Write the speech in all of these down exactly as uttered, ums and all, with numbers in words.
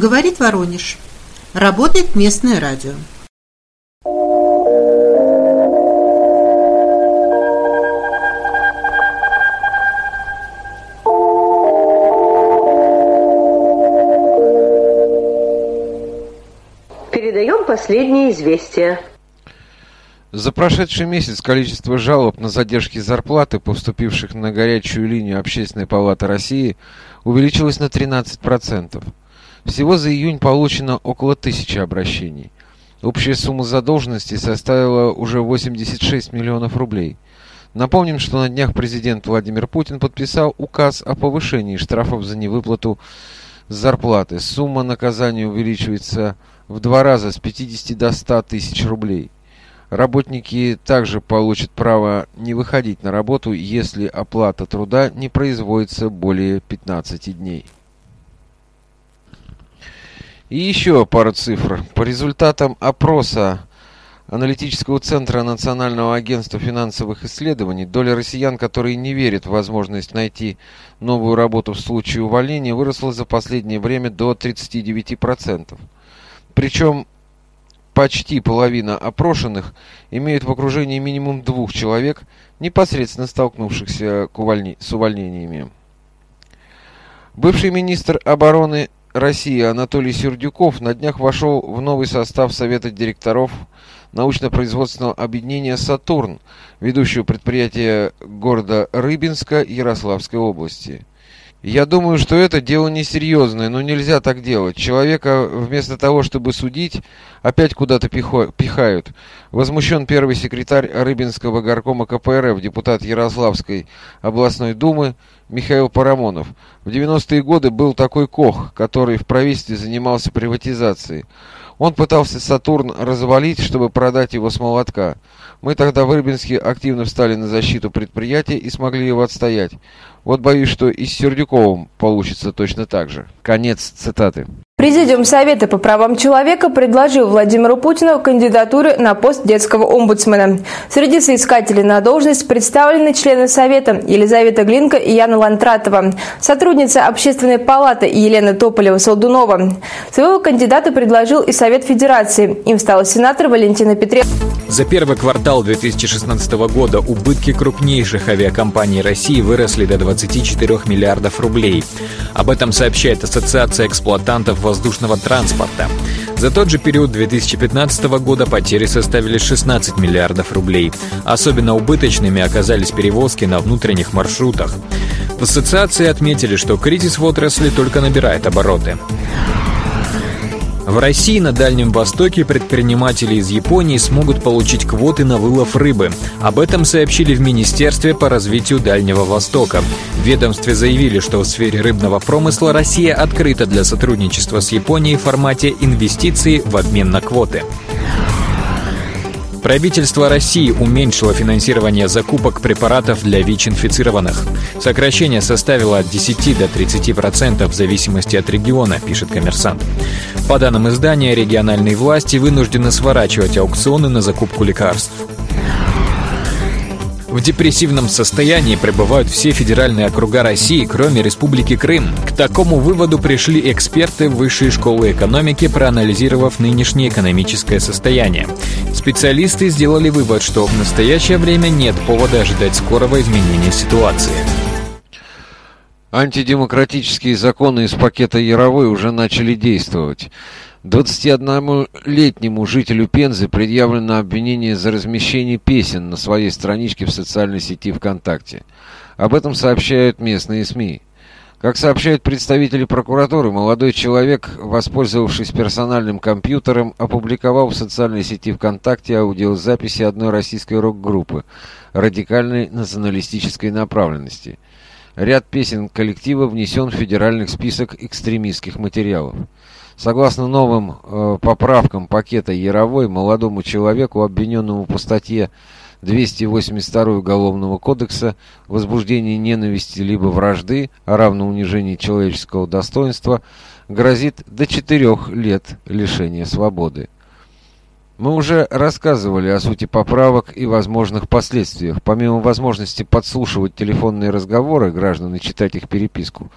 Говорит Воронеж. Работает местное радио. Передаем последние известия. За прошедший месяц количество жалоб на задержки зарплаты, поступивших на горячую линию Общественной палаты России, увеличилось на тринадцать процентов. Всего за июнь получено около тысячи обращений. Общая сумма задолженности составила уже восемьдесят шесть миллионов рублей. Напомним, что на днях президент Владимир Путин подписал указ о повышении штрафов за невыплату зарплаты. Сумма наказания увеличивается в два раза, с пятидесяти до ста тысяч рублей. Работники также получат право не выходить на работу, если оплата труда не производится более пятнадцати дней. И еще пару цифр. По результатам опроса аналитического центра Национального агентства финансовых исследований, доля россиян, которые не верят в возможность найти новую работу в случае увольнения, выросла за последнее время до тридцати девяти процентов. Причем почти половина опрошенных имеют в окружении минимум двух человек, непосредственно столкнувшихся к увольни... с увольнениями. Бывший министр обороны России Анатолий Сердюков на днях вошел в новый состав Совета директоров научно-производственного объединения «Сатурн», ведущего предприятия города Рыбинска Ярославской области. Я думаю, что это дело несерьезное, но нельзя так делать. Человека вместо того, чтобы судить, опять куда-то пихают. Возмущен первый секретарь Рыбинского горкома ка пэ эр эф, депутат Ярославской областной думы Михаил Парамонов. В девяностые годы был такой Кох, который в правительстве занимался приватизацией. Он пытался «Сатурн» развалить, чтобы продать его с молотка. Мы тогда в Рыбинске активно встали на защиту предприятия и смогли его отстоять. Вот боюсь, что и с Сердюковым получится точно так же. Конец цитаты. Президиум Совета по правам человека предложил Владимиру Путину кандидатуры на пост детского омбудсмена. Среди соискателей на должность представлены члены Совета Елизавета Глинка и Яна Лантратова, сотрудница Общественной палаты Елена Тополева-Солдунова. Своего кандидата предложил и Совет Федерации. Им стала сенатор Валентина Петренко. За первый квартал две тысячи шестнадцатого года убытки крупнейших авиакомпаний России выросли до двадцати четырёх миллиардов рублей. Об этом сообщает Ассоциация эксплуатантов воздушного транспорта. За тот же период две тысячи пятнадцатого года потери составили шестнадцать миллиардов рублей. Особенно убыточными оказались перевозки на внутренних маршрутах. В ассоциации отметили, что кризис в отрасли только набирает обороты. В России на Дальнем Востоке предприниматели из Японии смогут получить квоты на вылов рыбы. Об этом сообщили в Министерстве по развитию Дальнего Востока. В ведомстве заявили, что в сфере рыбного промысла Россия открыта для сотрудничества с Японией в формате инвестиций в обмен на квоты. Правительство России уменьшило финансирование закупок препаратов для ВИЧ-инфицированных. Сокращение составило от десяти до тридцати процентов в зависимости от региона, пишет «Коммерсант». По данным издания, региональные власти вынуждены сворачивать аукционы на закупку лекарств. В депрессивном состоянии пребывают все федеральные округа России, кроме Республики Крым. К такому выводу пришли эксперты Высшей школы экономики, проанализировав нынешнее экономическое состояние. Специалисты сделали вывод, что в настоящее время нет повода ожидать скорого изменения ситуации. Антидемократические законы из пакета Яровой уже начали действовать. двадцатиоднолетнему жителю Пензы предъявлено обвинение за размещение песен на своей страничке в социальной сети ВКонтакте. Об этом сообщают местные СМИ. Как сообщают представители прокуратуры, молодой человек, воспользовавшись персональным компьютером, опубликовал в социальной сети ВКонтакте аудиозаписи одной российской рок-группы радикальной националистической направленности. Ряд песен коллектива внесен в федеральный список экстремистских материалов. Согласно новым э, поправкам пакета Яровой, молодому человеку, обвиненному по статье двести восемьдесят два Уголовного кодекса возбуждение ненависти либо вражды, а равно унижению человеческого достоинства, грозит до четырех лет лишения свободы. Мы уже рассказывали о сути поправок и возможных последствиях. Помимо возможности подслушивать телефонные разговоры граждан и читать их переписку,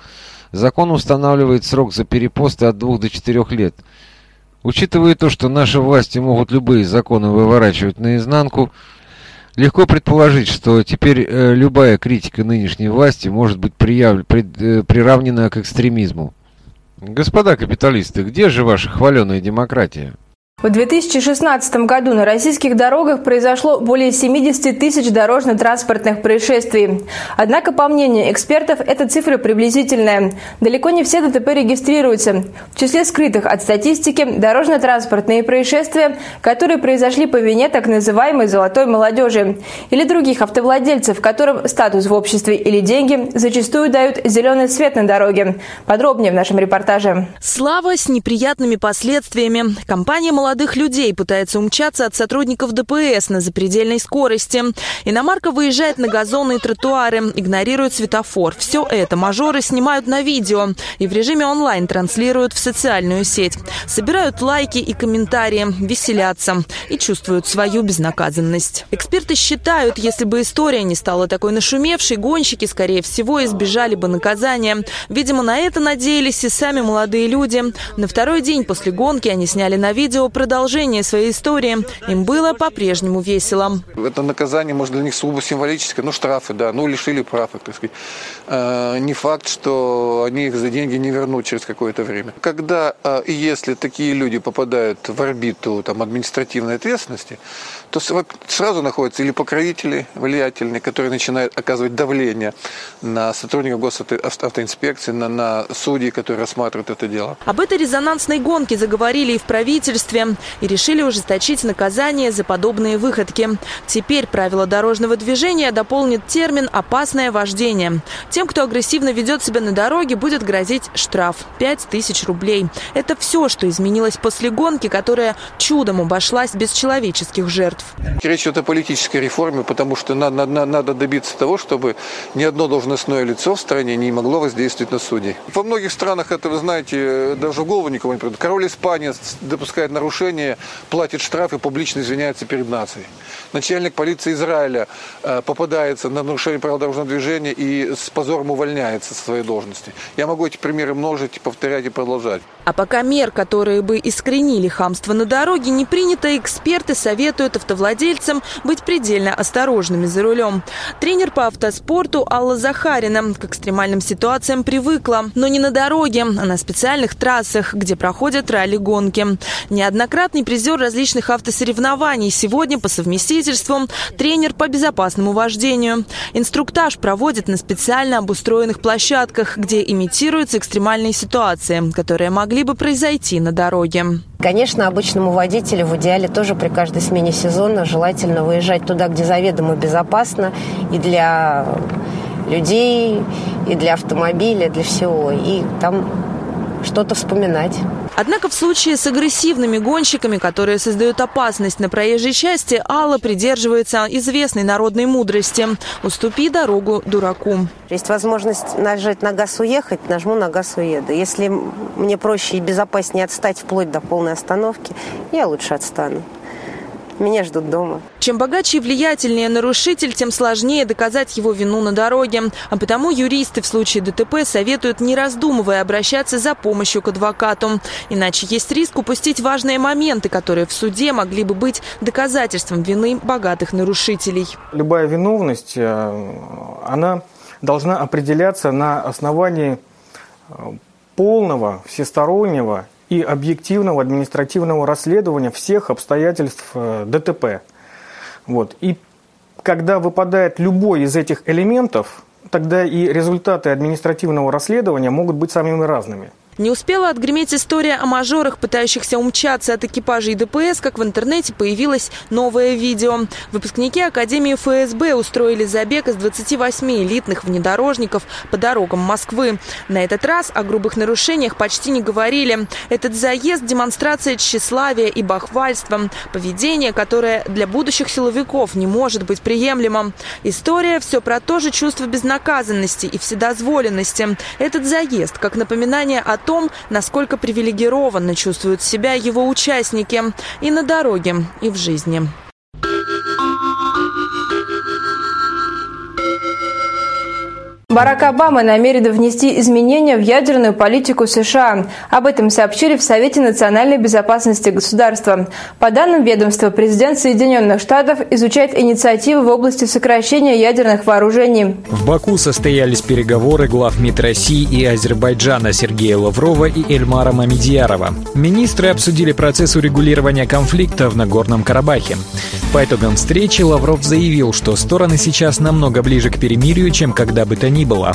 Закон устанавливает срок за перепосты от двух до четырех лет. Учитывая то, что наши власти могут любые законы выворачивать наизнанку, легко предположить, что теперь э, любая критика нынешней власти может быть прияв... пред... э, приравнена к экстремизму. Господа капиталисты, где же ваша хваленая демократия? В две тысячи шестнадцатом году на российских дорогах произошло более семьдесят тысяч дорожно-транспортных происшествий. Однако, по мнению экспертов, эта цифра приблизительная. Далеко не все ДТП регистрируются. В числе скрытых от статистики дорожно-транспортные происшествия, которые произошли по вине так называемой «золотой молодежи» или других автовладельцев, которым статус в обществе или деньги зачастую дают зеленый свет на дороге. Подробнее в нашем репортаже. Слава с неприятными последствиями. Компания «Молодежь» молодых людей пытается умчаться от сотрудников ДПС на запредельной скорости. Иномарка выезжает на газоны и тротуары, игнорирует светофор. Все это мажоры снимают на видео и в режиме онлайн транслируют в социальную сеть. Собирают лайки и комментарии, веселятся и чувствуют свою безнаказанность. Эксперты считают, если бы история не стала такой нашумевшей, гонщики, скорее всего, избежали бы наказания. Видимо, на это надеялись и сами молодые люди. На второй день после гонки они сняли на видео продолжение своей истории. Им было по-прежнему весело. Это наказание, может, для них сугубо символическое. Ну, штрафы, да, ну, лишили прав, так сказать. Э, не факт, что они их за деньги не вернут через какое-то время. Когда э, и если такие люди попадают в орбиту там, административной ответственности, то сразу находятся или покровители влиятельные, которые начинают оказывать давление на сотрудников госавтоинспекции, на, на судей, которые рассматривают это дело. Об этой резонансной гонке заговорили и в правительстве, и решили ужесточить наказание за подобные выходки. Теперь правила дорожного движения дополнит термин «опасное вождение». Тем, кто агрессивно ведет себя на дороге, будет грозить штраф – пять тысяч рублей. Это все, что изменилось после гонки, которая чудом обошлась без человеческих жертв. Речь идет о политической реформе, потому что надо, надо, надо добиться того, чтобы ни одно должностное лицо в стране не могло воздействовать на судей. Во многих странах это, вы знаете, даже в голову никого не приходит. Король Испании допускает нарушение, платит штраф и публично извиняется перед нацией. Начальник полиции Израиля э, попадается на нарушение правил дорожного движения и с позором увольняется со своей должности. Я могу эти примеры множить, повторять и продолжать. А пока мер, которые бы искоренили хамство на дороге, не принято, эксперты советуют автовладельцам быть предельно осторожными за рулем. Тренер по автоспорту Алла Захарина к экстремальным ситуациям привыкла, но не на дороге, а на специальных трассах, где проходят ралли-гонки. Неоднократный призер различных автосоревнований, сегодня по совместительству тренер по безопасному вождению. Инструктаж проводят на специально обустроенных площадках, где имитируются экстремальные ситуации, которые могли бы произойти на дороге. Конечно, обычному водителю в идеале тоже при каждой смене сезона желательно выезжать туда, где заведомо безопасно и для людей, и для автомобиля, для всего. И там что-то вспоминать. Однако в случае с агрессивными гонщиками, которые создают опасность на проезжей части, Алла придерживается известной народной мудрости – «Уступи дорогу дураку». Есть возможность нажать на газ уехать, нажму на газ уеду. Если мне проще и безопаснее отстать вплоть до полной остановки, я лучше отстану. Меня ждут дома. Чем богаче и влиятельнее нарушитель, тем сложнее доказать его вину на дороге. А потому юристы в случае ДТП советуют, не раздумывая, обращаться за помощью к адвокату. Иначе есть риск упустить важные моменты, которые в суде могли бы быть доказательством вины богатых нарушителей. Любая виновность, она должна определяться на основании полного, всестороннего и объективного административного расследования всех обстоятельств ДТП. Вот. И когда выпадает любой из этих элементов, тогда и результаты административного расследования могут быть самыми разными. Не успела отгреметь история о мажорах, пытающихся умчаться от экипажей ДПС, как в интернете появилось новое видео. Выпускники Академии эф эс бэ устроили забег из двадцати восьми элитных внедорожников по дорогам Москвы. На этот раз о грубых нарушениях почти не говорили. Этот заезд – демонстрация тщеславия и бахвальства. Поведение, которое для будущих силовиков не может быть приемлемо. История – все про то же чувство безнаказанности и вседозволенности. Этот заезд – как напоминание о том, насколько привилегированно чувствуют себя его участники и на дороге, и в жизни. Барак Обама намерен внести изменения в ядерную политику США. Об этом сообщили в Совете национальной безопасности государства. По данным ведомства, президент Соединенных Штатов изучает инициативы в области сокращения ядерных вооружений. В Баку состоялись переговоры глав МИД России и Азербайджана Сергея Лаврова и Эльмара Мамедьярова. Министры обсудили процесс урегулирования конфликта в Нагорном Карабахе. По итогам встречи Лавров заявил, что стороны сейчас намного ближе к перемирию, чем когда бы то ни было.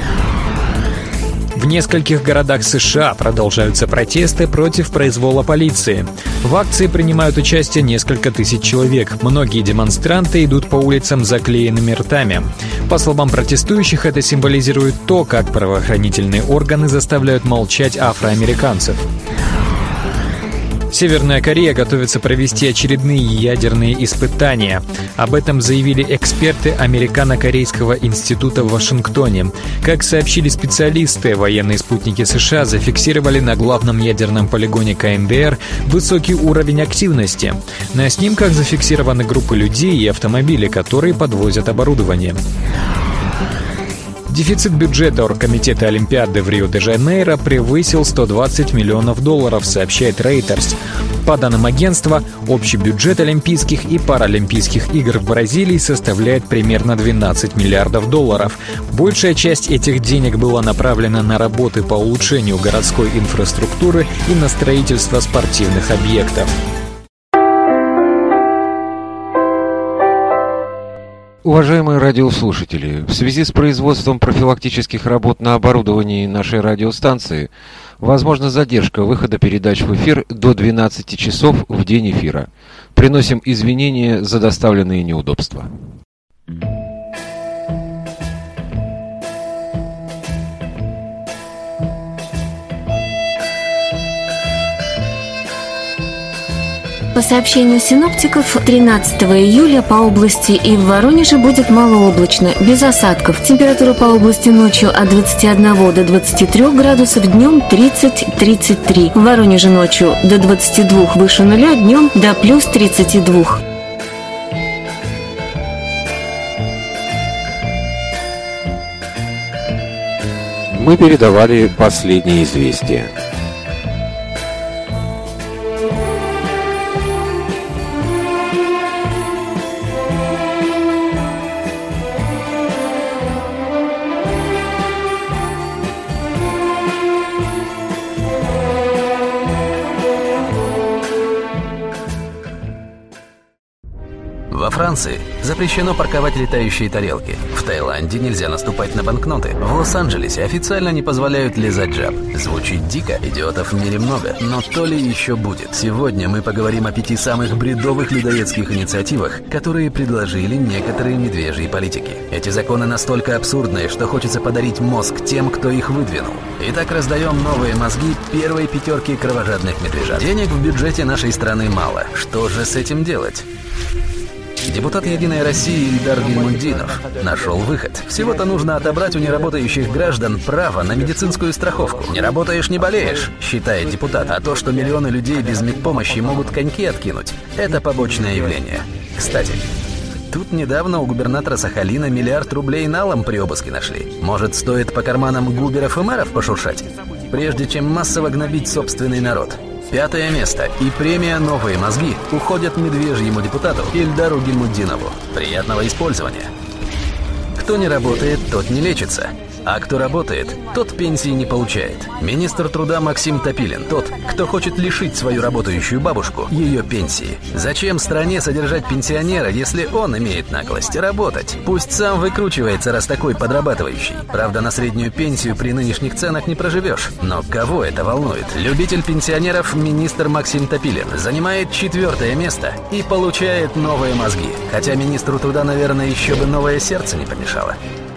В нескольких городах США продолжаются протесты против произвола полиции. В акции принимают участие несколько тысяч человек. Многие демонстранты идут по улицам с заклеенными ртами. По словам протестующих, это символизирует то, как правоохранительные органы заставляют молчать афроамериканцев. Северная Корея готовится провести очередные ядерные испытания. Об этом заявили эксперты Американо-Корейского института в Вашингтоне. Как сообщили специалисты, военные спутники США зафиксировали на главном ядерном полигоне ка эм дэ эр высокий уровень активности. На снимках зафиксированы группы людей и автомобили, которые подвозят оборудование. Дефицит бюджета Оргкомитета Олимпиады в Рио-де-Жанейро превысил сто двадцать миллионов долларов, сообщает Reuters. По данным агентства, общий бюджет Олимпийских и Паралимпийских игр в Бразилии составляет примерно двенадцать миллиардов долларов. Большая часть этих денег была направлена на работы по улучшению городской инфраструктуры и на строительство спортивных объектов. Уважаемые радиослушатели, в связи с производством профилактических работ на оборудовании нашей радиостанции возможна задержка выхода передач в эфир до двенадцати часов в день эфира. Приносим извинения за доставленные неудобства. По сообщению синоптиков, тринадцатого июля по области и в Воронеже будет малооблачно, без осадков. Температура по области ночью от двадцати одного до двадцати трёх градусов, днем тридцать — тридцать три. В Воронеже ночью до двадцати двух выше нуля, днем до плюс тридцати двух. Мы передавали последние известия. Во Франции запрещено парковать летающие тарелки. В Таиланде нельзя наступать на банкноты. В Лос-Анджелесе официально не позволяют лизать жаб. Звучит дико, идиотов в мире много. Но то ли еще будет. Сегодня мы поговорим о пяти самых бредовых людоедских инициативах, которые предложили некоторые медвежьи политики. Эти законы настолько абсурдные, что хочется подарить мозг тем, кто их выдвинул. Итак, раздаем новые мозги первой пятерки кровожадных медвежат. Денег в бюджете нашей страны мало. Что же с этим делать? Депутат «Единой России» Ильдар Гильмуддинов нашел выход. Всего-то нужно отобрать у неработающих граждан право на медицинскую страховку. Не работаешь — не болеешь, считает депутат. А то, что миллионы людей без медпомощи могут коньки откинуть, это побочное явление. Кстати, тут недавно у губернатора Сахалина миллиард рублей налом при обыске нашли. Может, стоит по карманам губеров и мэров пошуршать, прежде чем массово гнобить собственный народ? Пятое место и премия «Новые мозги» уходят медвежьему депутату Ильдару Гильмуддинову. Приятного использования. Кто не работает, тот не лечится. А кто работает, тот пенсии не получает. Министр труда Максим Топилин – тот, кто хочет лишить свою работающую бабушку ее пенсии. Зачем стране содержать пенсионера, если он имеет наглость работать? Пусть сам выкручивается, раз такой подрабатывающий. Правда, на среднюю пенсию при нынешних ценах не проживешь. Но кого это волнует? Любитель пенсионеров министр Максим Топилин занимает четвертое место и получает новые мозги. Хотя министру труда, наверное, еще бы новое сердце не помешало.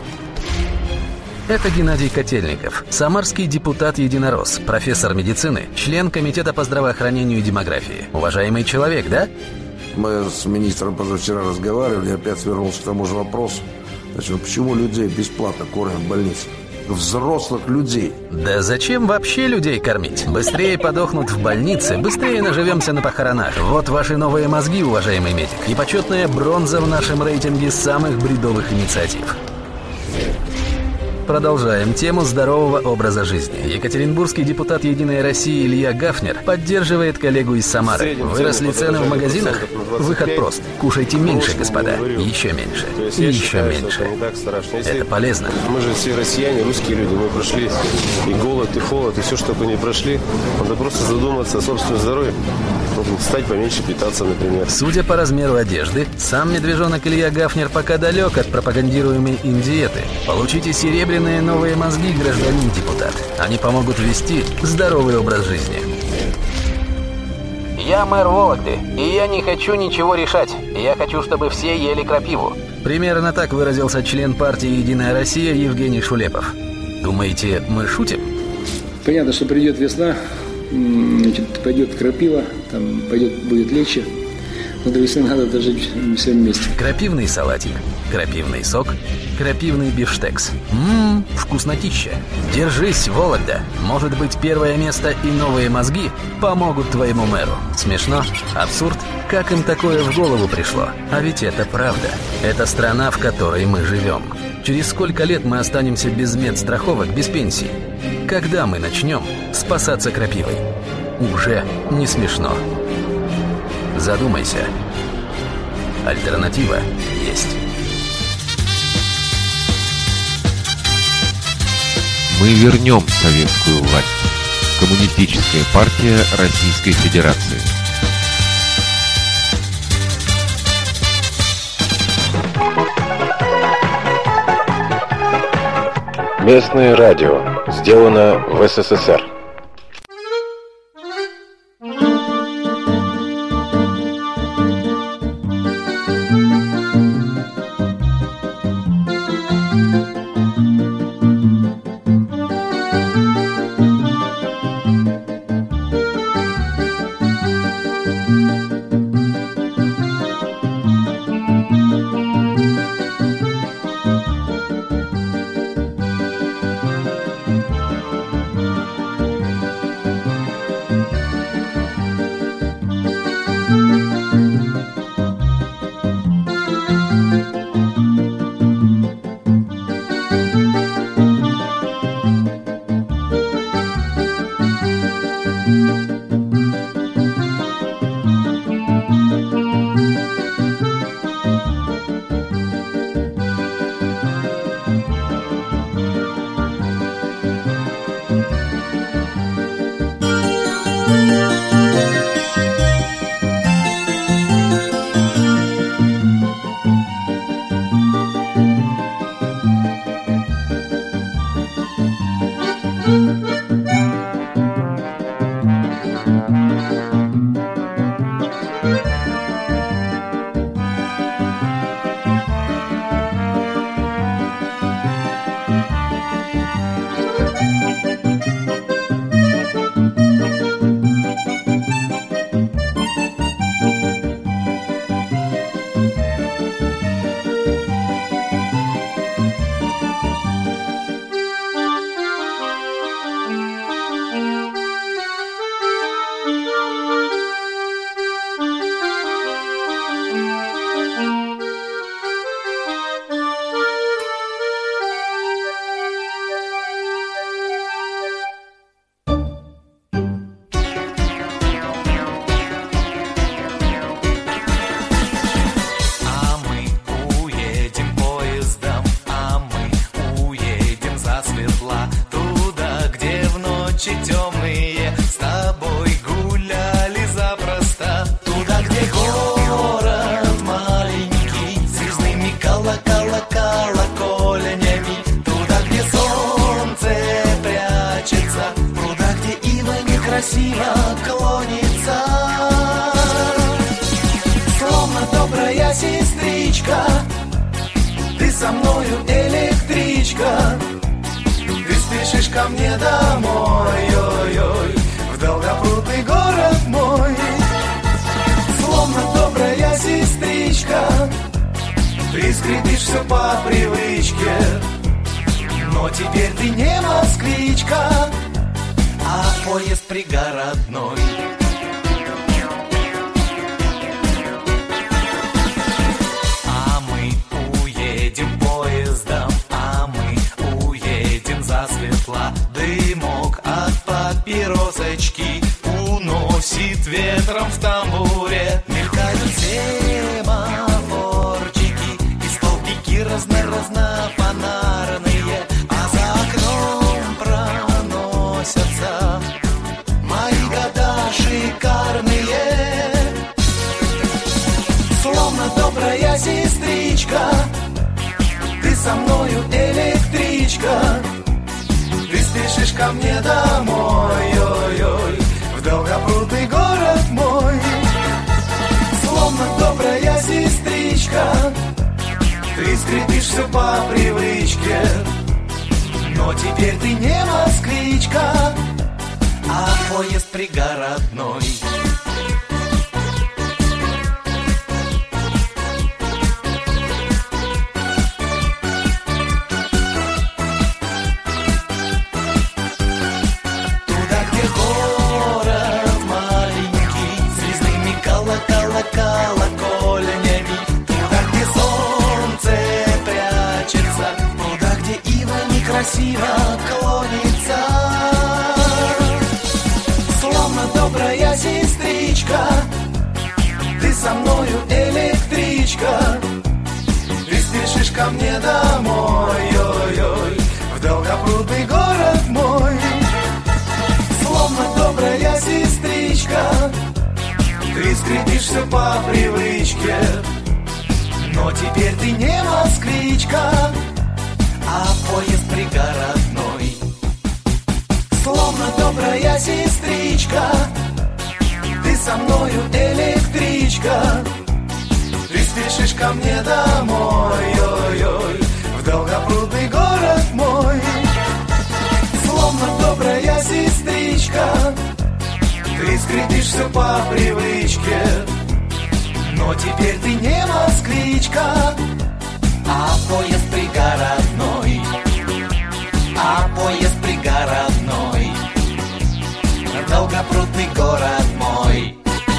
Это Геннадий Котельников, самарский депутат-единорос, профессор медицины, член комитета по здравоохранению и демографии. Уважаемый человек, да? Мы с министром позавчера разговаривали, опять вернулся к тому же вопросу. Значит, почему людей бесплатно кормят в больнице? Взрослых людей. Да зачем вообще людей кормить? Быстрее подохнут в больнице, быстрее наживемся на похоронах. Вот ваши новые мозги, уважаемый медик, и почетная бронза в нашем рейтинге самых бредовых инициатив. Продолжаем тему здорового образа жизни. Екатеринбургский депутат «Единой России» Илья Гафнер поддерживает коллегу из Самары. Выросли цены в магазинах? Выход прост. Кушайте меньше, господа. Еще меньше. И еще меньше. Это полезно. Мы же все россияне, русские люди. Мы прошли и голод, и холод, и все, что только не прошли. Надо просто задуматься о собственном здоровье. Стать поменьше питаться, например. Судя по размеру одежды, сам медвежонок Илья Гафнер пока далек от пропагандируемой им диеты. Получите серебряные новые мозги, гражданин депутат. Они помогут вести здоровый образ жизни. Я мэр Вологды, и я не хочу ничего решать. Я хочу, чтобы все ели крапиву. Примерно так выразился член партии «Единая Россия» Евгений Шулепов. Думаете, мы шутим? Понятно, что придет весна, значит, пойдет крапива, там пойдет, будет легче. Но до весны надо дожить все вместе. Крапивный салатик, крапивный сок, крапивный бифштекс. Ммм, вкуснотища. Держись, Вологда. Может быть, первое место и новые мозги помогут твоему мэру. Смешно? Абсурд? Как им такое в голову пришло? А ведь это правда. Это страна, в которой мы живем. Через сколько лет мы останемся без медстраховок, без пенсий? Когда мы начнем спасаться крапивой? Уже не смешно. Задумайся. Альтернатива есть. Мы вернем советскую власть. Коммунистическая партия Российской Федерации. Местное радио. Сделано в СССР. А мы уедем поездом, а мы уедем мною электричка, ты спешишь ко мне домой, ой-ой, в долгопрудный город мой. Словно добрая сестричка, ты скрипишь все по привычке, но теперь ты не москвичка, а поезд пригородной. Туда, где город маленький, с резными колоколенями, туда, где солнце прячется, туда, где ива некрасиво клонится. Словно добрая сестричка, ты со мною электричка, ты спешишь ко мне домой, ой-ой, в долгопрудный город мой. Словно добрая сестричка, ты скрипишь все по привычке, но теперь ты не москвичка, а поезд пригородной. Словно добрая сестричка, ты со мною электричка, ты спешишь ко мне домой, ой-ой, в долгопрудный город мой. Словно добрая сестричка, ты скрипишь все по привычке, но теперь ты не москвичка, а поезд пригородной, а поезд пригородной, долгопрудный город мой.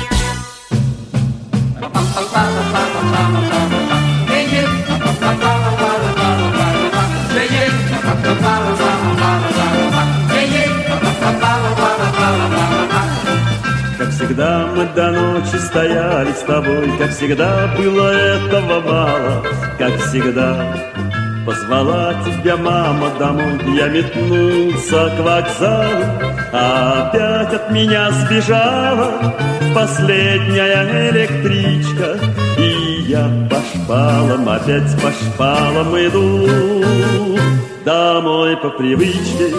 Как всегда мы до ночи стояли с тобой, как всегда было этого мало, как всегда позвала тебя мама домой, я метнулся к вокзалу, а опять от меня сбежала последняя электричка, и я по шпалам, опять по шпалам иду домой по привычке.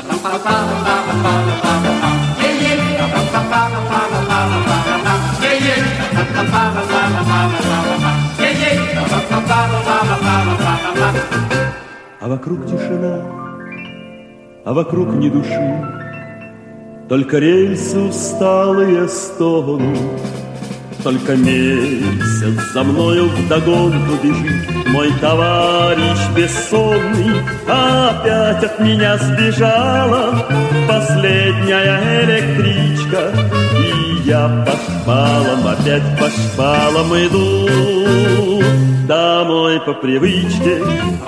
А вокруг тишина, а вокруг ни души, только рельсы усталые стонут, только месяц за мною вдогонку бежит мой товарищ бессонный, а опять от меня сбежала последняя электричка, и я по шпалам, опять по шпалам иду домой по привычке.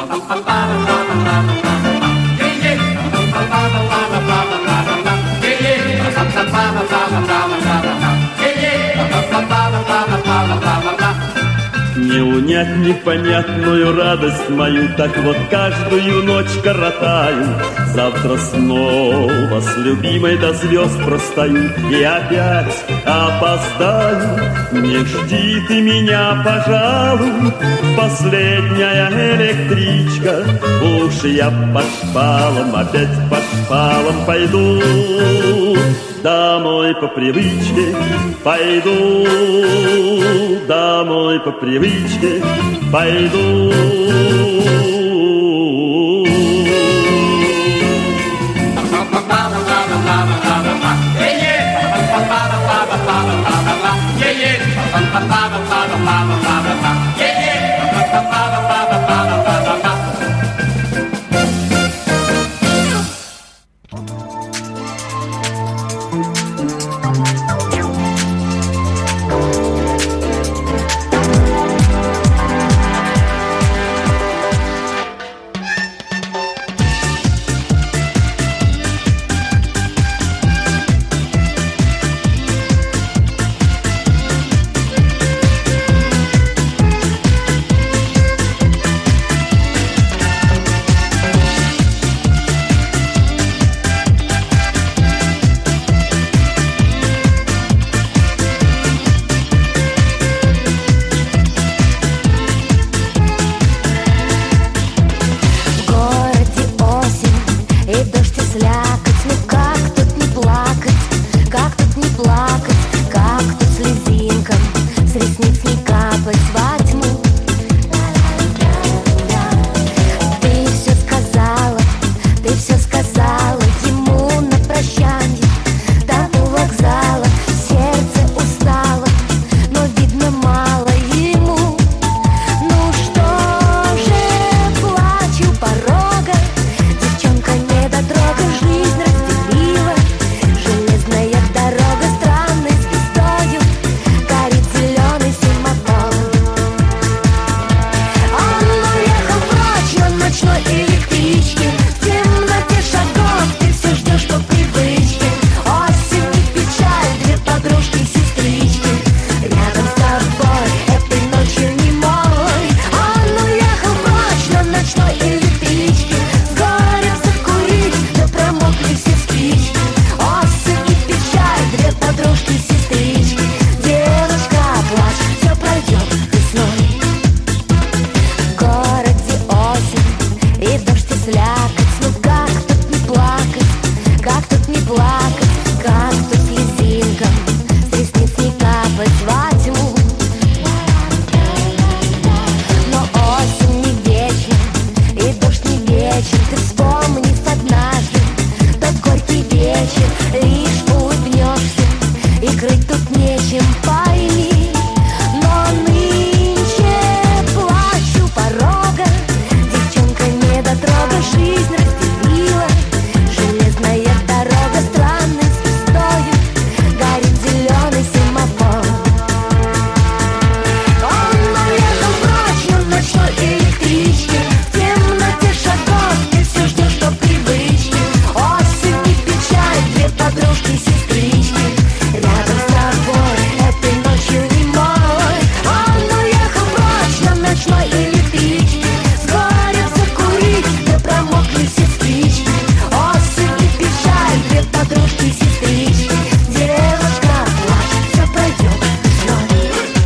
Не унять непонятную радость мою, так вот каждую ночь коротаю. Завтра снова с любимой до звезд простою и опять опоздаю. Не жди ты меня, пожалуй, последняя электричка. Уж я по шпалам, опять по шпалам пойду домой по привычке, пойду домой по привычке, пойду. ночной электричке. В темноте шагов ты все ждешь по привычке. Осень и печаль, две подружки-сестрички. Рядом с тобой этой ночью немой. Он уехал прочь на ночной электричке. С горем закурить, да промокли все спички. Осень и печаль, две подружки-сестрички. Девушка, плачь, все пройдет весной.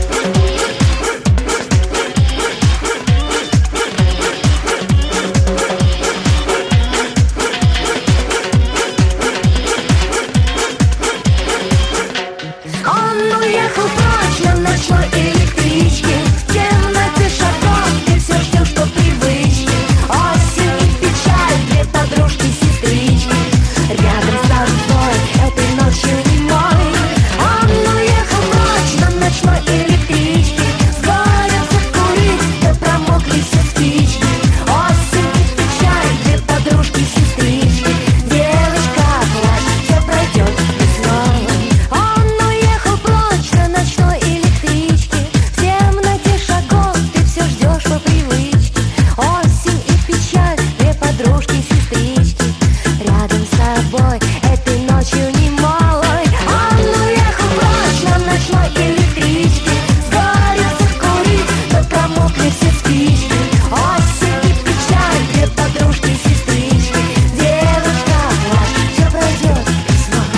Он уехал прочь на ночной электричке. В темноте шагов ты все ждешь по привычке. Осень и печаль, две подружки-сестрички. Рядом с тобой этой ночью немой. Он уехал прочь на ночной электричке. С горем закурить, да промокли все спички. Осень и печаль, две подружки-сестрички. Девушка, плачь, все пройдет весной. Он уехал прочь на ночной электричке. В темноте шагов ты все ждешь по привычке. Осень и печаль, две подружки-сестрички. Рядом с тобой этой ночью немалой. Он уехал прочь на ночной электричке. С горем закурить, да промокли все спички. Осень и печаль, две подружки-сестрички. Девушка, плачь, все пройдет весной.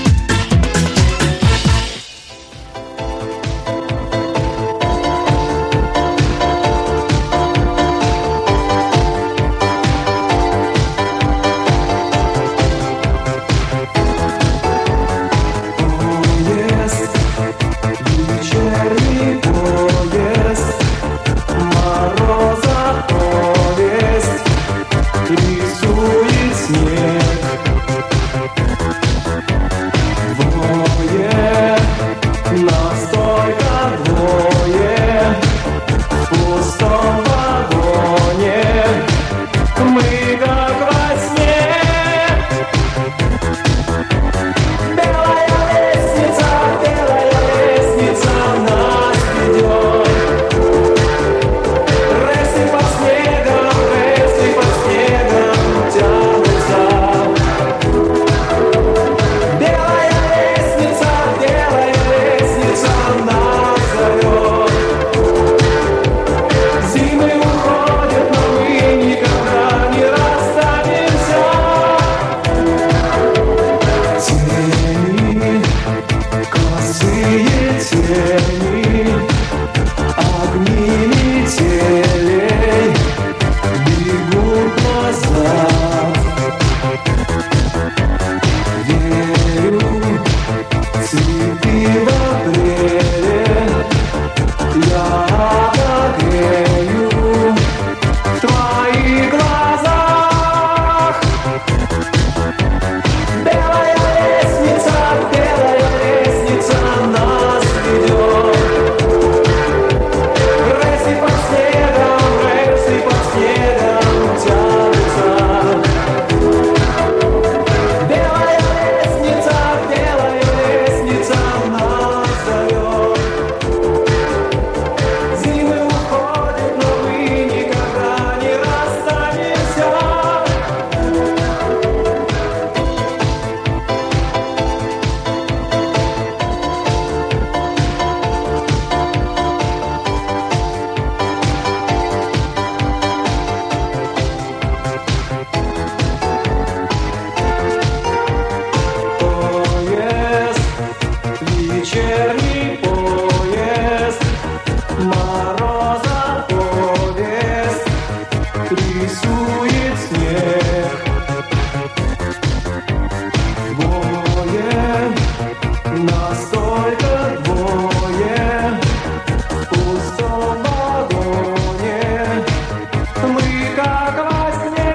Вечерний поезд, мороза повесть, рисует снег. Двое, настолько двое, в пустом вагоне, мы как во сне. Белая лестница, белая лестница нас ведет. Рельсы по снегам, рельсы по снегам тянутся. Белая лестница, белая лестница нас зовет. Зимы уходят, но мы никогда не расстанемся. Тени, косые тени, огни метелей бегут назад. Верю, цветы в апреле я отогрею в твоих глазах. Белая лестница, белая лестница нас ведет. Рельсы по снегам, рельсы по снегам тянутся. Белая лестница, белая лестница нас зовет. Зимы уходят, но мы никогда не расстанемся. Поезд, вечерний поезд, мороза повесть, рисует снег. Двое, настолько двое, в пустом вагоне, мы как во сне.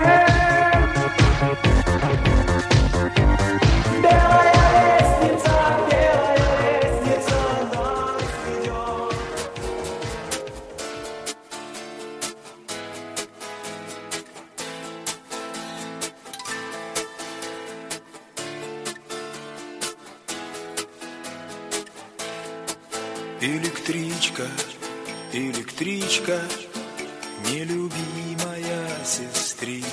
Белая лестница, белая лестница нас ведет. Электричка, электричка,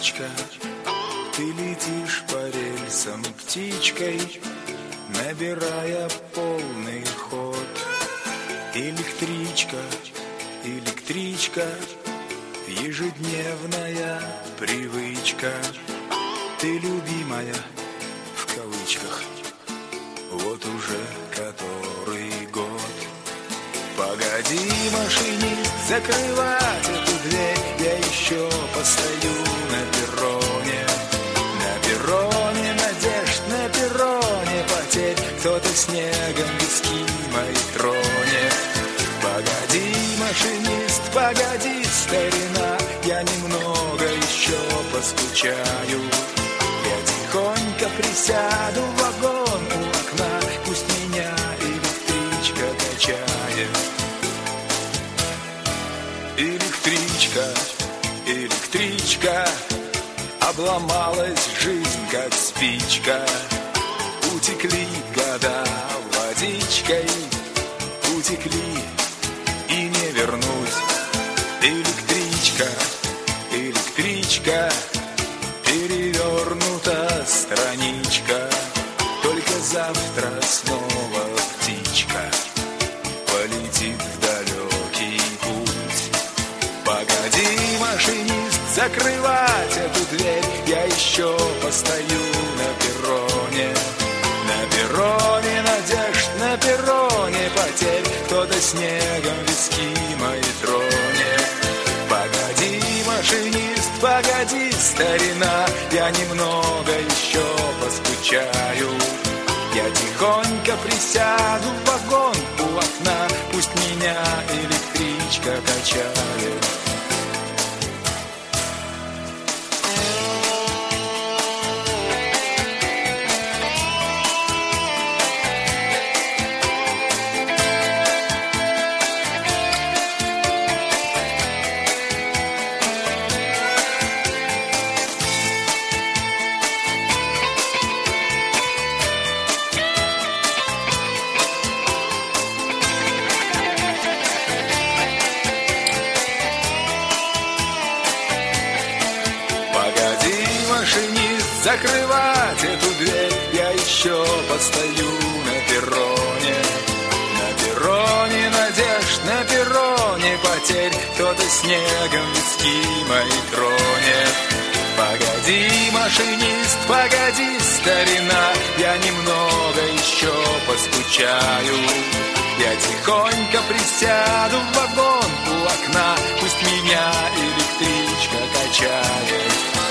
птичка, ты летишь по рельсам птичкой, набирая полный ход. Электричка, электричка, ежедневная привычка. Ты любимая, в кавычках, вот уже который год. Погоди, машинист, закрывать эту дверь, я еще постою на перроне. На перроне надежд, на перроне потерь, кто-то снегом виски мои тронет. Погоди, машинист, погоди, старина, я немного еще поскучаю. Я тихонько присяду в вагон у окна, пусть меня электричка качает. Электричка, электричка, обломалась жизнь, как спичка. Утекли года водичкой, утекли и не вернуть. Электричка, электричка, перевернута страничка. Только завтра снова птичка полетит в далекий путь. Погоди, машинист, закрывать эту дверь, я еще постою на перроне. На перроне надежд, на перроне потерь, кто-то снегом виски мои тронет. Погоди, машинист, погоди, старина, я немного еще поскучаю. Я тихонько присяду в вагон у окна, пусть меня электричка качает. Закрывать эту дверь, я еще постою на перроне. На перроне надежд, на перроне потерь, кто-то снегом виски мои тронет. Погоди, машинист, погоди, старина, я немного еще поскучаю. Я тихонько присяду в вагон у окна, пусть меня электричка качает.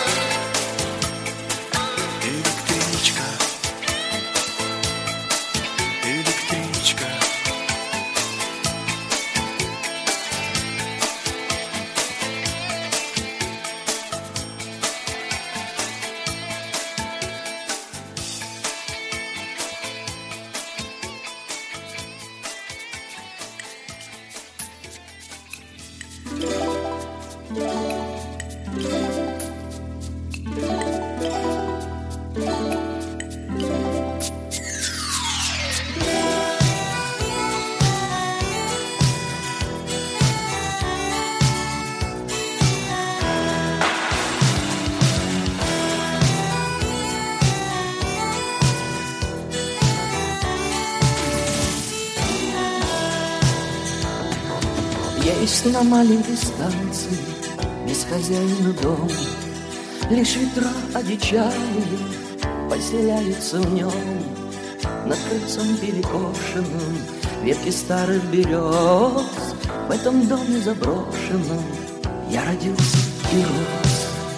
Есть на маленькой станции без хозяина дом, лишь ветра одичалые поселяются в нем. Над крыльцом перекошенным ветки старых берез, в этом доме заброшенном я родился и рос.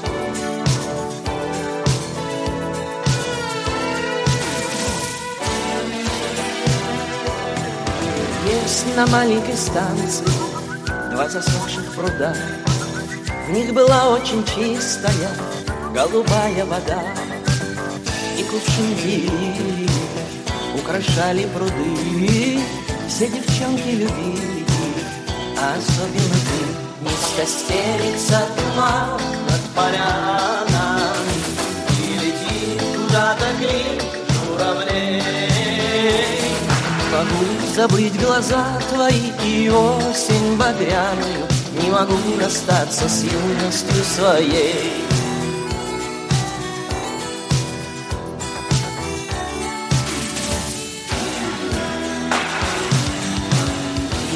Есть на маленькой станции два засохших пруда, в них была очень чистая голубая вода, и кувшинки украшали пруды. Все девчонки любили их, а особенно ты. Низко стелится туман над полянами, и летит куда-то клик журавлей. Могу забыть глаза твои и осень багряную, не могу расстаться с юностью своей.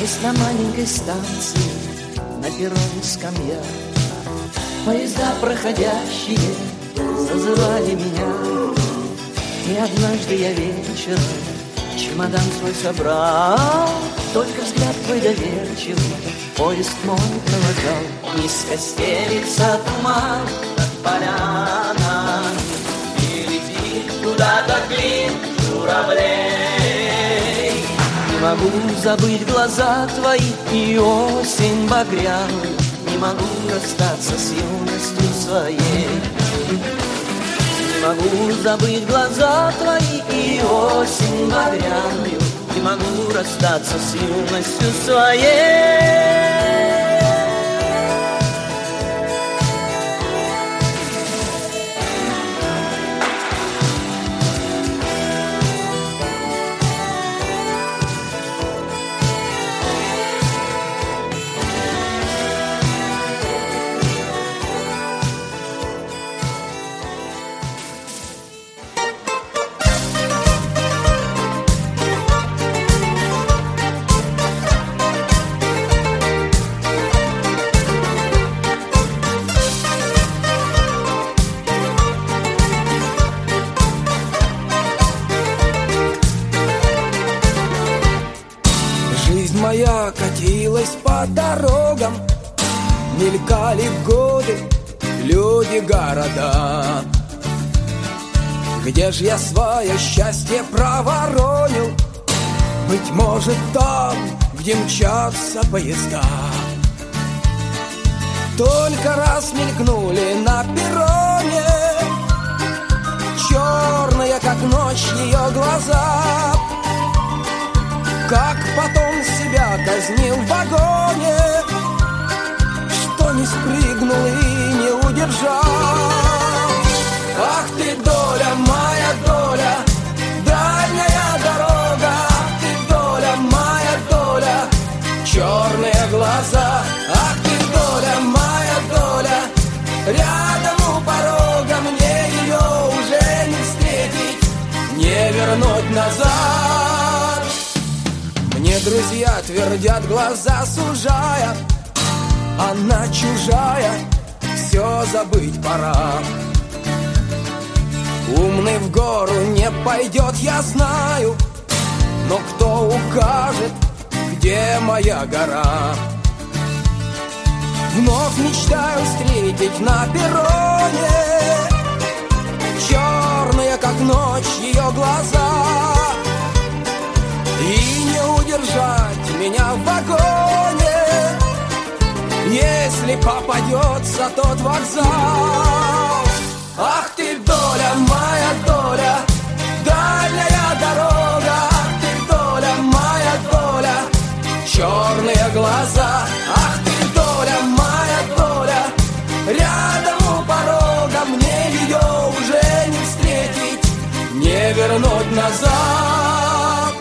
Здесь на маленькой станции, на перроне скамья, поезда проходящие зазывали меня. И однажды я вечером чемодан свой собрал, только взгляд твой доверчивый поезд мой провожал. Низко стелится туман над поляна, и летит куда-то клин журавлей. Не могу забыть глаза твои и осень багряную, не могу расстаться с юностью своей. Не могу забыть глаза твои и осень багряную, не могу расстаться с юностью своей. Моя катилась по дорогам, мелькали годы, люди, города. Где ж я свое счастье проворонил? Быть может, там, где мчатся поезда. Только раз мелькнули на перроне, черные, как ночь, ее глаза. Как потом себя казнил в вагоне, что не спрыгнул и не удержал. Ах ты, доля, моя доля, дальняя дорога. Ах ты, доля, моя доля, черные глаза. Ах ты, доля, моя доля, рядом у порога. Мне ее уже не встретить, не вернуть назад. Мне друзья твердят, глаза сужая, она чужая, все забыть пора. Умный в гору не пойдет, я знаю, но кто укажет, где моя гора? Вновь мечтаю встретить на перроне черные, как ночь, ее глаза. И не удержать меня в вагоне, если попадется тот вокзал. Ах ты, доля, моя доля, дальняя дорога. Ах ты, доля, моя доля, черные глаза. Ах ты, доля, моя доля, рядом у порога. Мне ее уже не встретить, не вернуть назад.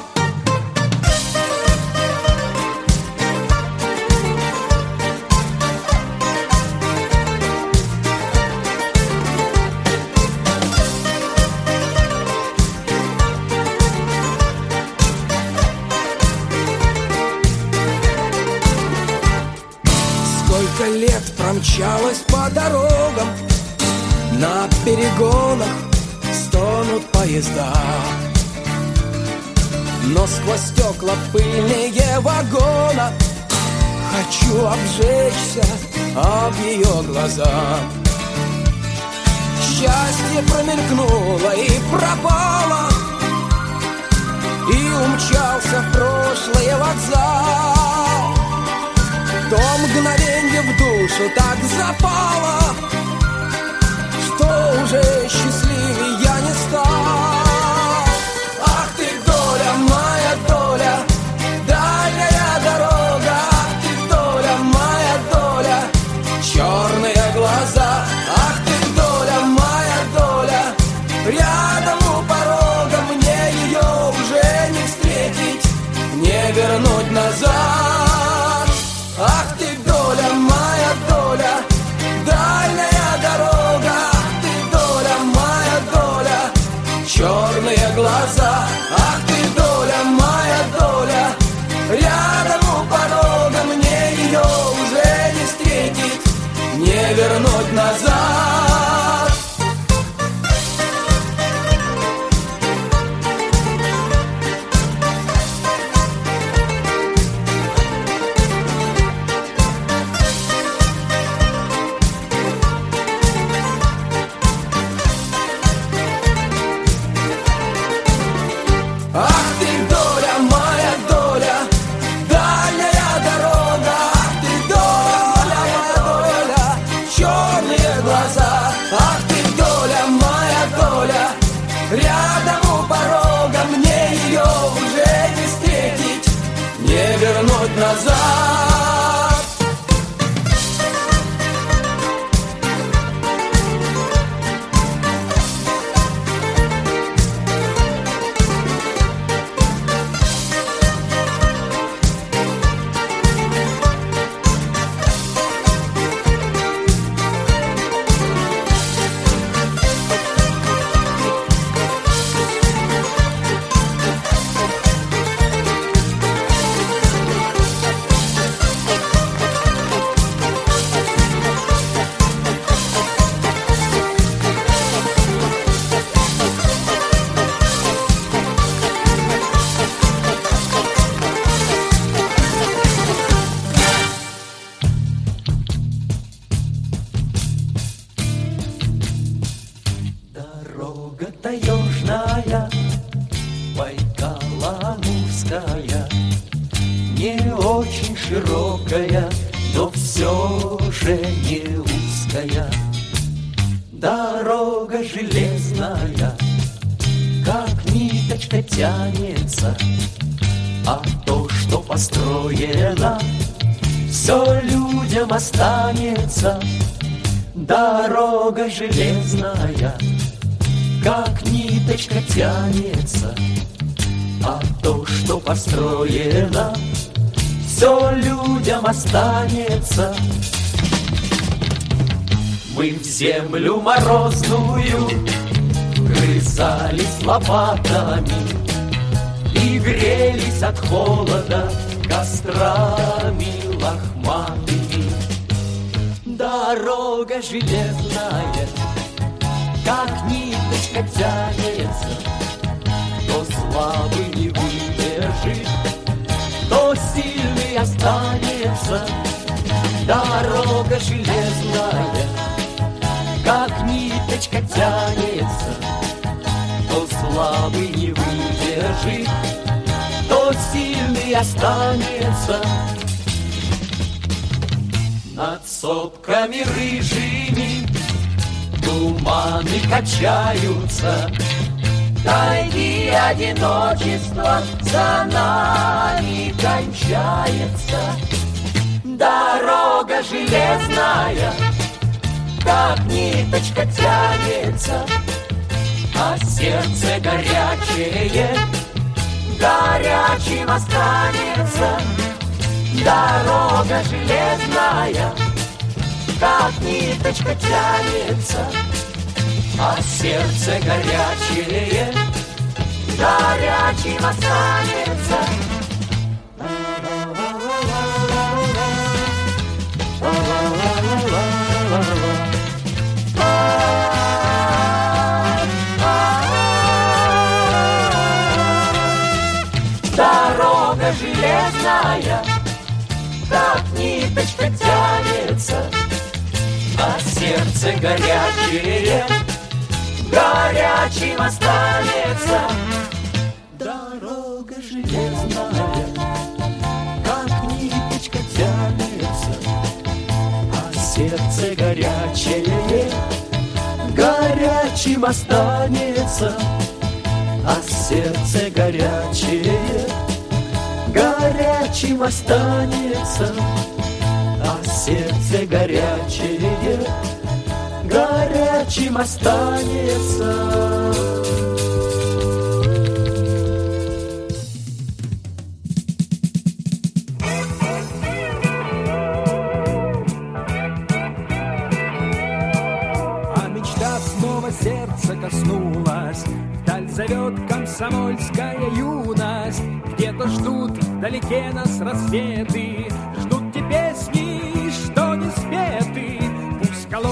Сколько лет промчалось по дорогам, на перегонах стонут поезда. Но сквозь стекла пыльные вагона хочу обжечься об ее глаза. Счастье промелькнуло и пропало, и умчался в прошлое вокзал. То мгновенье в душу так запало, что уже счастливее я не стал. Ах ты, доля, моя доля, дальняя дорога. Ах ты, доля, моя доля, черные глаза. Ах ты, доля, моя доля, рядом у порога. Мне ее уже не встретить, не вернуть назад. Ах ты, доля, моя доля, дальняя дорога. Ах ты, доля, моя вернуть назад. Ах ты, доля, моя доля, дальняя дорога. Ах ты, доля, моя доля, черные глаза. Ах ты, доля, моя доля, рядом у порога. Мне ее уже не встретить, не вернуть назад. Дорога таежная, Байкало-Амурская, не очень широкая, но все же не узкая. Дорога железная, как ниточка тянется, а то, что построено, все людям останется. Дорога железная, как ниточка тянется, а то, что построено, все людям останется. Мы в землю морозную вгрызались лопатами и грелись от холода кострами лохматыми. Дорога железная, как ниточка тянется, то слабый не выдержит, то сильный останется. Дорога железная, как ниточка тянется, то слабый не выдержит, то сильный останется. Над сопками рыжими туманы качаются, тайги одиночества за нами кончается. Дорога железная, как ниточка тянется, а сердце горячее горячим останется. Дорога железная, как ниточка тянется, а сердце горячее горячим останется. Дорога железная, как ниточка тянется, а сердце горячее горячим останется. Дорога железная, как ниточка тянется, а сердце горячее горячим останется. А сердце горячее горячим останется. А сердце горячее горячим останется. А мечта снова сердце коснулась, вдаль зовет комсомольская юность. Где-то ждут вдалеке нас рассветы, ждут те песни, что не спеты. Пусть колонны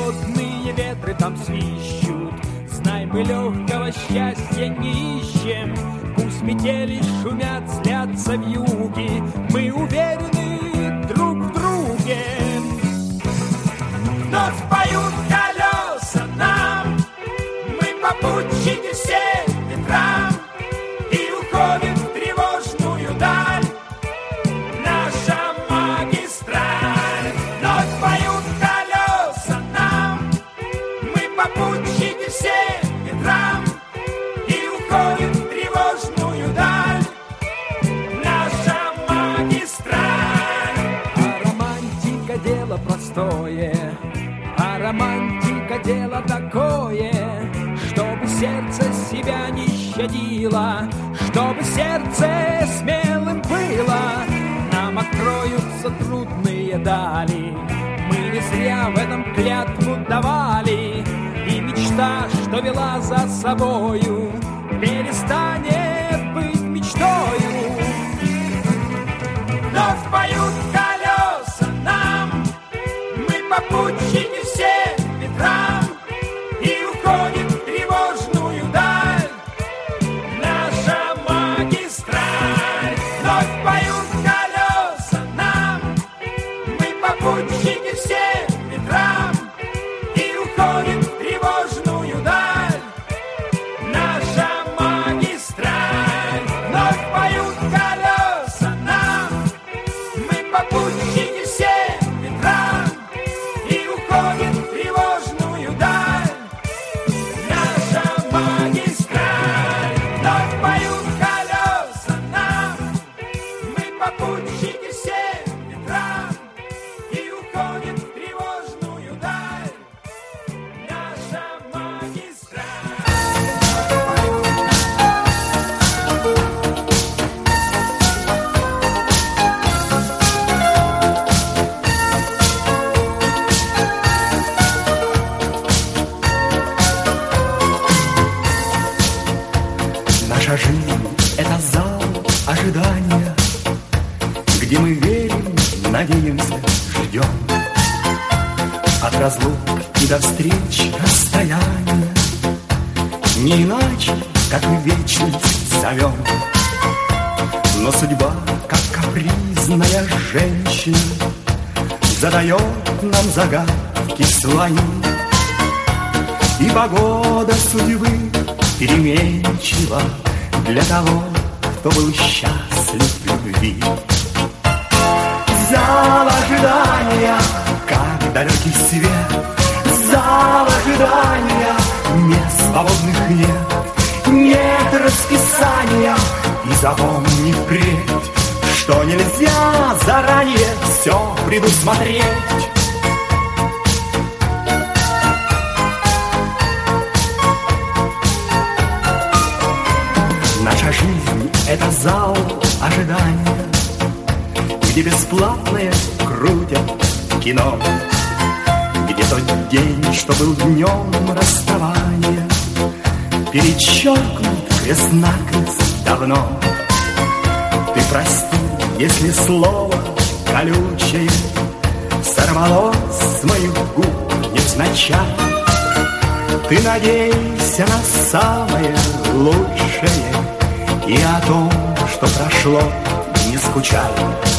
нам свищут. Знай, мы легкого счастья не ищем. Пусть метели шумят, злятся вьюги, мы уверены друг в друге. Вновь поют колеса нам, мы попутчики всем ветрам, и уходит в тревожную даль наша магистраль. Вновь поют колеса нам, мы попутчики всем ветрам, и уходит в тревожную даль наша магистраль. А романтика дело простое, а романтика дело такое, чтобы сердце себя не щадило, чтобы сердце смелым было. Нам откроются трудные дали, мы не зря в этом клятву давали, и мечта, что вела за собою, перестанет быть мечтою. Вновь поют колеса нам, мы попутчики всем ветрам, и уходит в тревожную даль наша магистраль. Вновь поют колеса нам, мы попутчики всем ветрам, и уходит в тревожную даль наша магистраль. Вновь поют колеса нам, мы попутчики всем ветрам, и уходит в тревожную даль наша магистраль. Вновь поют колеса нам, мы попутчики всем ветрам, и уходит в тревожную даль наша магистраль. Наша жизнь — это зал ожидания, где мы верим, надеемся, ждем. От разлук и до встреч расстояния, не иначе, как в вечность зовем. Но судьба, как капризная женщина, задает нам загадки свои. И погода судьбы переменчива для того, кто был счастлив в любви. Зал ожидания, как далекий свет, зал ожидания, мест свободных нет, нет расписания. И запомни впредь, что нельзя заранее все предусмотреть. Наша жизнь — это зал ожидания, где бесплатное крутят кино, где тот день, что был днем расставания, перечеркнут крест-накрест давно. Ты прости, если слово колючее сорвалось с моих губ невзначай. Ты надейся на самое лучшее, и о том, что прошло, не скучай.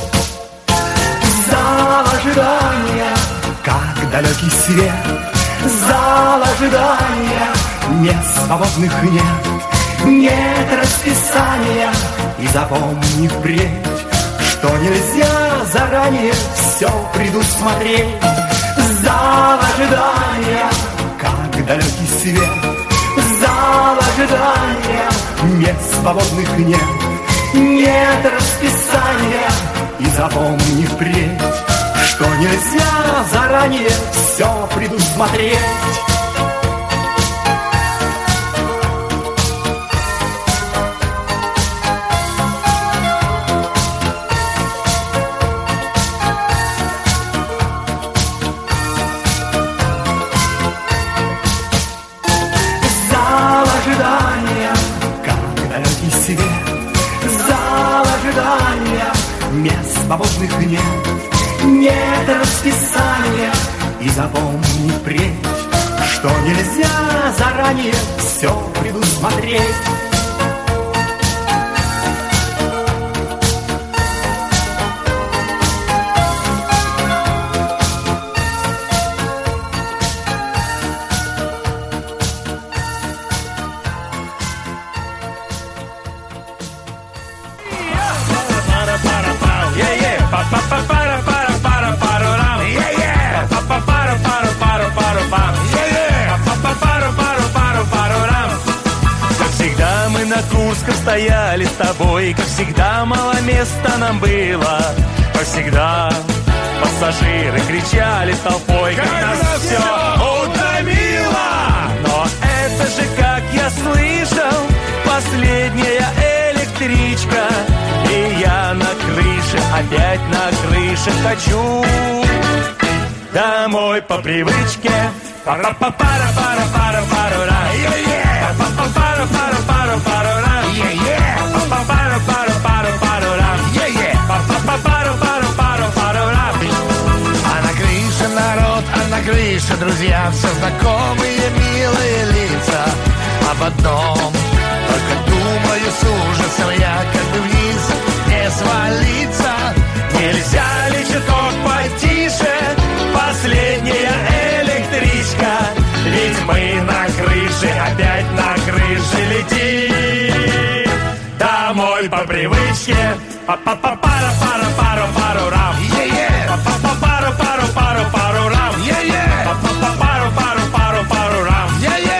Зал ожидания, как далекий свет, зал ожидания, мест свободных нет, нет расписания. И запомни впредь, что нельзя заранее все предусмотреть. Зал ожидания, как далекий свет, зал ожидания, мест свободных нет, нет расписания. И запомни впредь, что нельзя заранее все предусмотреть. Зал ожидания, как далекий свет, зал ожидания, мест свободных нет, нет расписания. И запомни впредь, что нельзя заранее все предусмотреть. Как всегда мы на Курском стояли с тобой, как всегда мало места нам было, как всегда пассажиры кричали толпой, как нас все утомило. Но это же, как я слышал, последняя электричка, и я на крыше, опять на крыше хочу домой по привычке. Пара-пара-пара-пара-пара-ра. Пара-пара-пара-пара-пара-ра. Пара-пара-пара-пара-пара-ра. Пара-пара-пара-пара-пара-ра. А на крыше народ, а на крыше друзья, все знакомые милые лица. Об одном только думаю с ужасом я, как бы вниз не свалиться. Нельзя ли чуток потише? Последняя электричка, ведь мы на крыше, опять на крыше летим домой по привычке. Па-па-па-пара-пара-пара-пару-рам. Па-па-па-пару-пару-пару-пару-рам. Па-па-па-пару-пару-пару-пару-рам.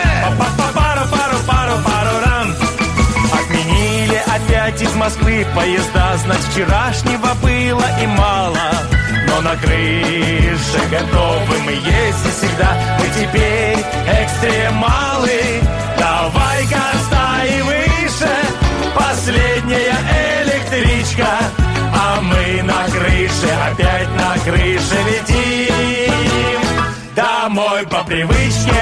Па-па-пару-пару-пару-пару-рам. Отменили опять из Москвы поезда, значит вчерашнего было и мало. Но на крыше готовы мы ездить всегда. Мы теперь экстремалы. Давай-ка стай выше. Последняя электричка, а мы на крыше, опять на крыше летим домой по привычке.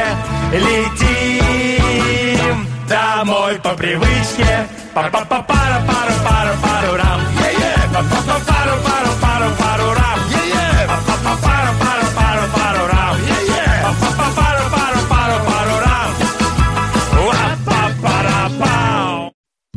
Летим домой по привычке. Па-па-па-пара-пара-пара-пару-рам. Па-па-па-пару-пару-пару-пару-рам. Па-па-па-пару-пару-пару-пару-рам. Па-па-па-пару-пару-пару-пару-рам. Уа-па-пара-пау.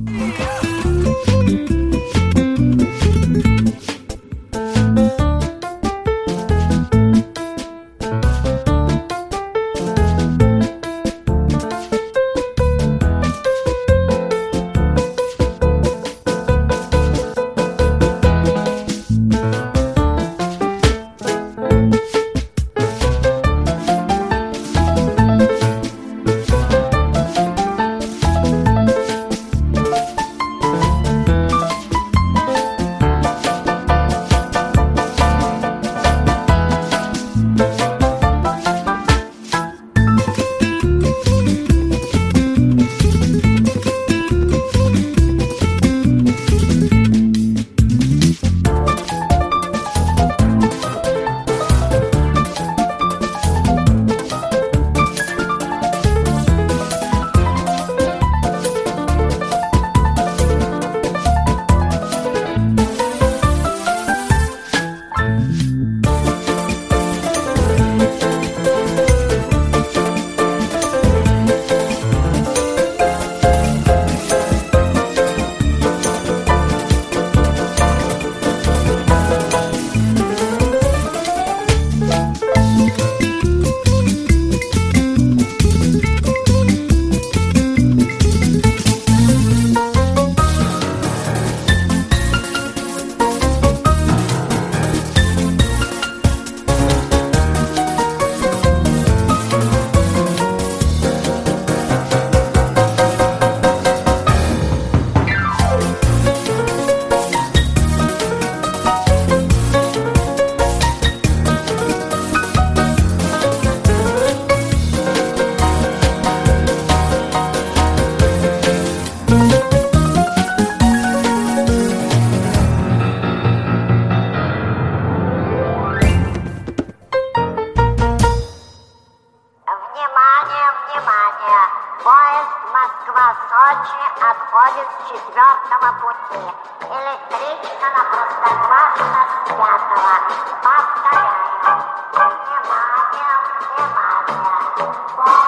Москва-Сочи отходит с четвертого пути. Электричка на Простоквашино с пятого. Повторяем. Внимание, внимание.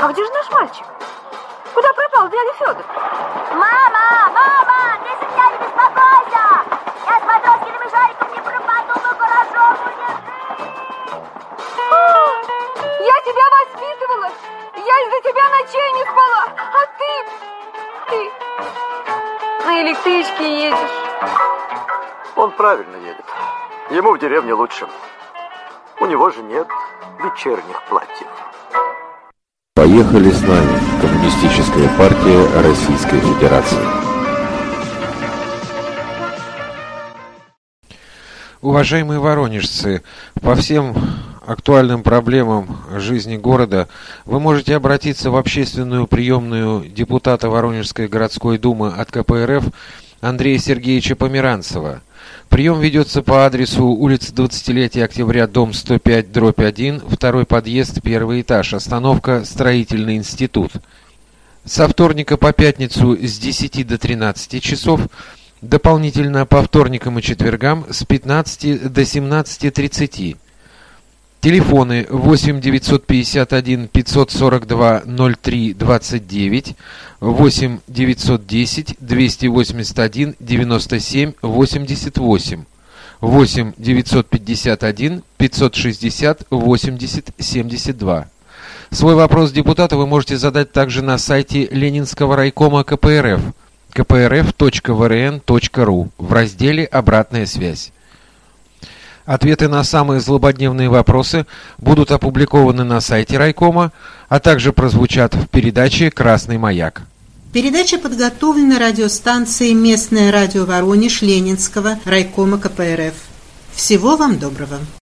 А где же наш мальчик? Куда пропал дядя Федор? Мама, мама, ты за меня не беспокойся! Я с Матроскиным и Жариком не пропаду, мы хорошо будем жить! Я тебя воспитывала! Я из-за тебя ночей не спала! А ты... ты... на электричке едешь. Он правильно едет. Ему в деревне лучше. У него же нет вечерних платьев. Поехали с нами. Коммунистическая партия Российской Федерации. Уважаемые воронежцы, по всем актуальным проблемам жизни города вы можете обратиться в общественную приемную депутата Воронежской городской думы от ка пэ эр эф Андрея Сергеевича Померанцева. Прием ведется по адресу улица двадцатилетия Октября, дом сто пять, дробь один, второй подъезд, первый этаж, остановка «Строительный институт». Со вторника по пятницу с десяти до тринадцати часов, дополнительно по вторникам и четвергам с пятнадцати до семнадцати тридцати. Телефоны восемь девятьсот пятьдесят один пятьсот сорок два ноль три двадцать девять, восемь девятьсот десять двести восемьдесят один девяносто семь восемьдесят восемь, восемь девятьсот пятьдесят один пятьсот шестьдесят восемьдесят семьдесят два. Свой вопрос депутата вы можете задать также на сайте Ленинского райкома ка пэ эр эф ка пэ эр эф точка вэ эр эн точка ру в разделе «Обратная связь». Ответы на самые злободневные вопросы будут опубликованы на сайте райкома, а также прозвучат в передаче «Красный маяк». Передача подготовлена радиостанцией «Местное радио Воронеж» Ленинского райкома ка пэ эр эф. Всего вам доброго!